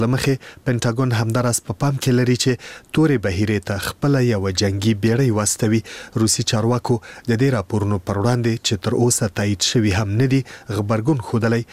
لمخې پینټاګون همداراز په پام کې لري چې تورې بهیرې ته خپل یو جنگي بیړۍ واستوي. روسي چارواکو د دې راپورونو پر وړاندې چې تر اوسه تایید شوي هم نه دي غبرګون ښودلی.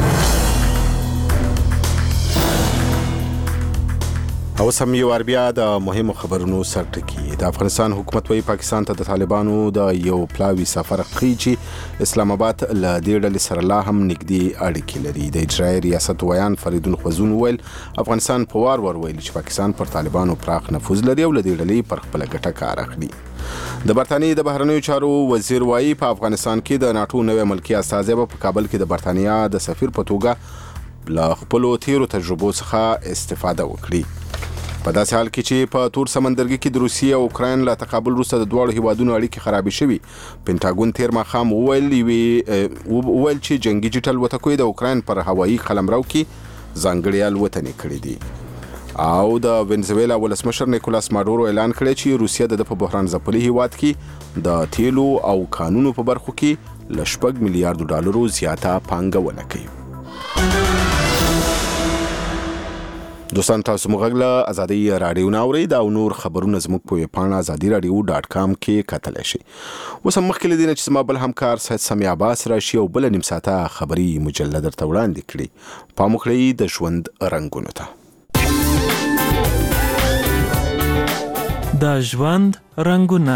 اوس هم یو ور بیا د مهمو خبرونو سرټکی. د افغانستان حکومت وايي پاکستان ته د طالبانو د یو پلاوي سفر خي چې اسلام آباد له دې ډلې سره لا هم نږدې اړیکې لري. د اجرایي ریاست ویان فریدون خوزون ویل افغانستان په وار ویل چې پاکستان پر طالبانو پراخ نفوذ لري او له دې ډلې پر خپل ګټه کار اخلي. د برتانیې د بهرنیو چارو وزیر وايي په افغانستان کې د ناتو نوې ملکی استازی په کابل کې د برتانیا د سفیر په توګه له خپلو تیرو تجربو څخه استفاده وکړي. په داسې حال کې چې په تور سمندرګي کې د روسیې او اوکراین له تقابل وروسته د دواړو هیوادونو اړیکې خرابې شوي. پینټاګون تیر ماښام وویل چې جنگي جټ الوتکو د اوکراین پر هوایي قلمرو کې ځانګړې الوتنې کړې دي. او د وینزویلا ولسمشر نیکولاس ماډورو اعلان کړی چې روسیه د په بحران ځپلي هیواد کې د تیلو او کانونو په برخو کې له $6 میلیارډ زیاته پانګونه کوي. دوستان تاسو موږ له ازادي رادیو ناوړي دا نور خبرونه زموږ په ویبپاڼه azadiradio.com کې کتلی شي. اوس هم مخکې له دې نه چې زما بل همکار سید سمیع عباس راشي او بله نیم ساعته خبري مجله درته وړاندې کړي. پام وکړئ د ژوند رنګونو ته. د ژوند رنګونه.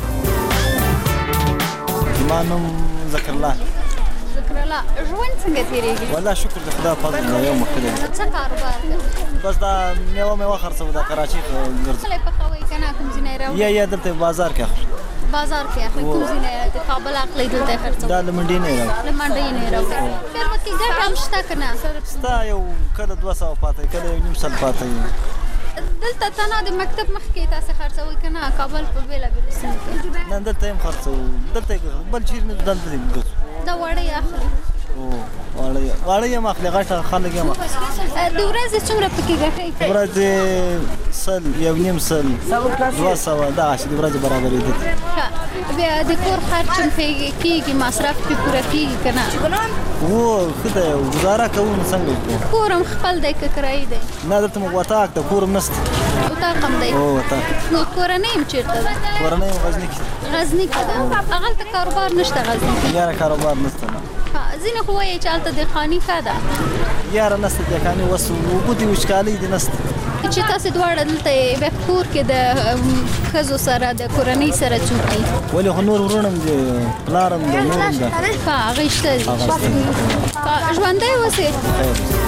ما نوم ذکر الله. ژوند څنګه تیریږي؟ والله شکر د خدای په فضل یو مخکې څه کاروبار کوي؟ بس دا میوه خرڅوم د کراچۍ ګرځم. څه پخوئ که نه کوم ځای راوړئ؟ یا دلته بازار کې اخلو. بازار کې اخلئ؟ کوم ځای د کابل اخلئ دلته خرڅوئ؟ دا له منډۍ نه راوړئ. له منډۍ نه راوړئ. خیر وکړئ ګټه هم شته که نه؟ شته یو کله 200 پاته کله 1.5 پاته. دلته تنها د مکتب مخکې تاسو خرڅوئ که نه کابل په بېلابېلو سیمو کې؟ نه دلته هم خرڅوو دلته بل چیرې نه دلته ګرځو. دا وړۍ اخلئ؟ واړه یم اخلي غټه خلک یم اخلي. د ورځې څومره پکې ګټئ؟ ورځې 100 200 دغسې د ورځې برابرېږي. بیا د کور خرچ هم کېږي مصرف پرې پوره کېږي که نه؟ ښه دی ګزاره کوو نو څنګه وکړو. کور هم خپل دی که کرایي دی؟ نه دلته موږ وطاق ده کور هم نشته. وطاق هم دی؟ وطاق. نو کورنۍ هم چېرته ده؟ کورنۍ هم غزني کې. غزني کې ده؟ هغلته کاروبار نشته غزني کې؟ یاره کاروبار نشته نه. ځینې خو وایي چې هلته دهقاني ښه ده. یاره نشته دهقاني اوس اوبه دي وچکالۍ دي نشته. چې تاسې دواړه دلته بیا کور کې د ښځو سره د کورنۍ سره څوک دي؟ ولې خو نور وروڼه هم دي پلار هم ده مور هم ده. هغوی شته دي. ژوندی اوسئ.